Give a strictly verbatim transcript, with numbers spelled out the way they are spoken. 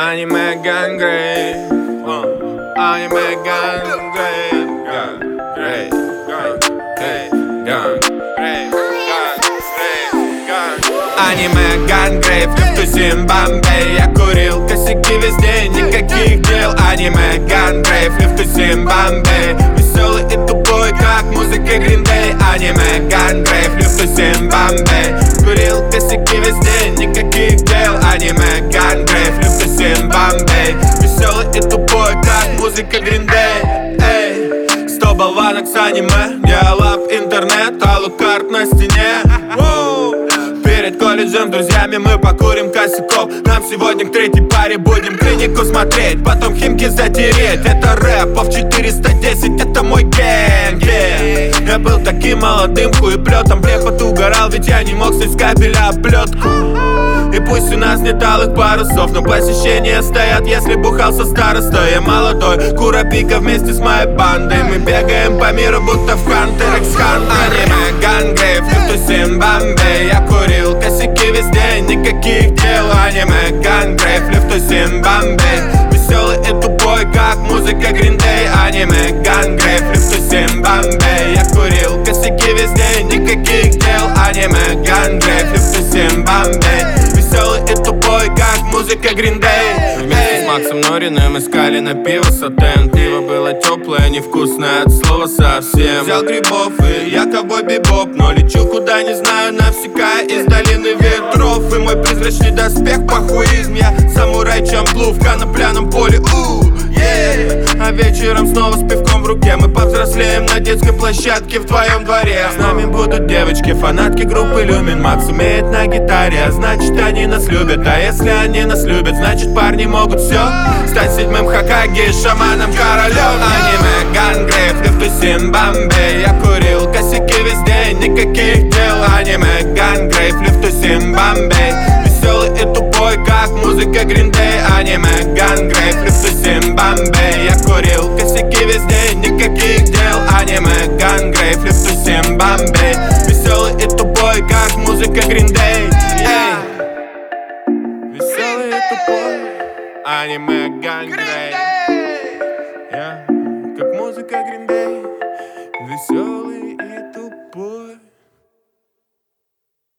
Аниме Гангрей, аниме Гангрей, Гангрей, Гангрей, Гангрей, Аниме Гангрей, в тусим Бомбей. Я курил косяки весь день, никаких дел. Аниме Гангрей, в тусим Бомбей. Веселый и тупой, как музыка Green Day. Аниме Гангрей, в тусим Бомбей. Курил косяки весь день, никаких дел. Аниме Гангрей, в тусим Бомбей. Веселый и тупой, как музыка Green Day. Эй, сто болванок с аниме, диалаб, интернет, алукарт на стене. Перед колледжем с друзьями мы покурим косяков. Нам сегодня к третьей паре будем клинику смотреть, потом химки затереть. Это рэп, ов четыреста десять, это мой гэнг, yeah. Я был таким молодым хуеплетом, препод угорал, ведь я не мог снять с кабеля оплетку. И пусть у нас нет алых парусов, но посещения стоят, если бухал со старостой. Я молодой, Курапика вместе с моей бандой. Мы бегаем по миру, будто в Hunter x Hunter. Аниме Гангрей, в тусим Бомбей. Я курил косяки весь день, никаких дел. Аниме Гангрей, в тусим Бомбей. Веселый и тупой, как музыка Green Day. Аниме Гангрей, в тусим Бомбей. Я курил косяки весь день, никаких дел. Аниме Гангрей, в тусим Бомбей. Веселый и тупой, как музыка Green Day. Вместе с Максом Нориным искали на пиво сатен. Пиво было теплое, невкусное от слова совсем. Взял грибов и я ковбой бибоп, но лечу куда не знаю, навсекая из долины ветров. И мой призрачный доспех похуизм. Я самурай Чамплу в конопляном поле, у yeah. А вечером снова с пивком в руке мы повзрослеем на детской площадке в твоем дворе. С нами будут девочки, фанатки группы Люмин. Макс умеет на гитаре, а значит они нас любят. А если они нас любят, значит парни могут все. Стать седьмым Хокаге, шаманом, королем. Аниме Гангрей, в тусим Бомбей. Я курил косяки весь день, никаких дел. Аниме Гангрей, в тусим Бомбей. Веселый и тупой, как музыка Green Day. Аниме Гангрей, в тусим Бомбей. Я курил косяки весь день, никаких дел. Аниме Гангрей, в тусим Бомбей. Веселый и тупой, как музыка Green Day. Веселый и тупой, аниме Гангрей.